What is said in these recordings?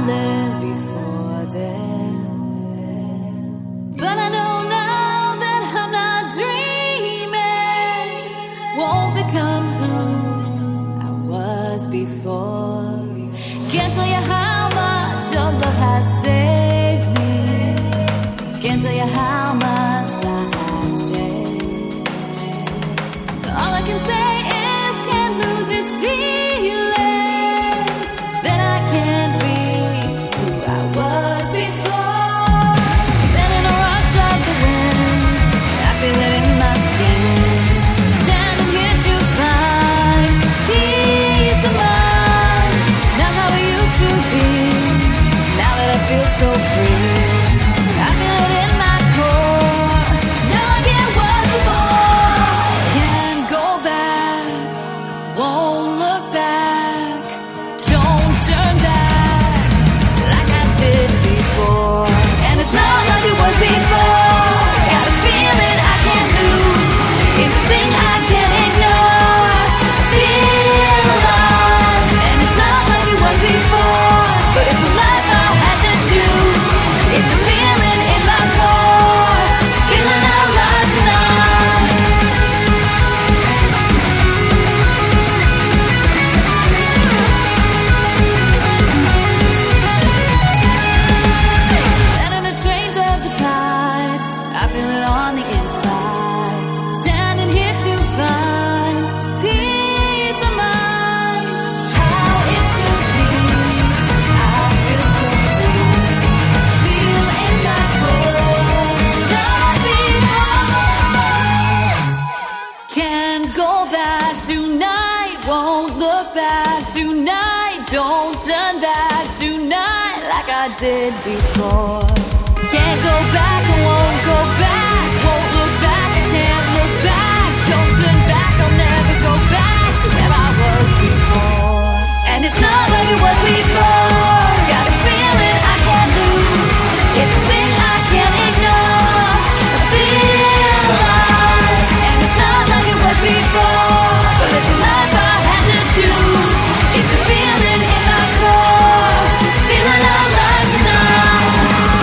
lived before this, but I know now that I'm not dreaming. Won't become who I was before. Can't tell you how much your love has saved me. Can't tell you how much I have changed. All I can say is can't lose its feeling that I can't be who I was before. Then in a rush of the wind, I feel it in my skin. Standing here to find peace of mind. Not how it used to be. Now that I feel so free, I feel it in my core. Now I get what before. Can't go back, won't look back. Don't turn back like I did before. And it's not like it was before. Got a feeling I can't lose. It's a thing I can't ignore. I feel alive. And it's not like it was before, but it's a life I had to choose. It's a feeling in my core, feeling alive tonight. And in a change of the tides, I feel it on the inside. Standing here to find peace of mind. How it should be. I feel so free. Feel in my core. Not before. Can't go back tonight. Won't look back tonight. Don't turn back tonight like I did before. Can't go back, I won't go back. Won't look back, I can't look back. Don't turn back, I'll never go back to where I was before. And it's not like it was before. Got a feeling I can't lose. It's a thing I can't ignore. I feel alive. And it's not like it was before, but it's a life I had to choose. It's a feeling in my core, feeling alive tonight.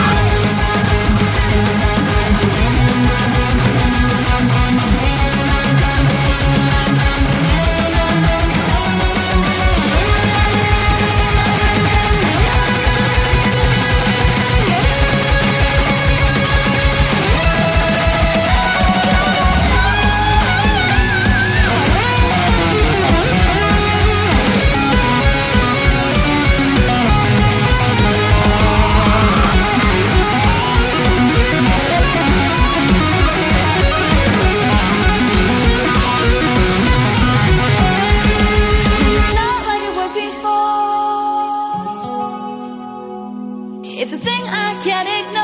It's not like it was before. It's a thing I can't ignore.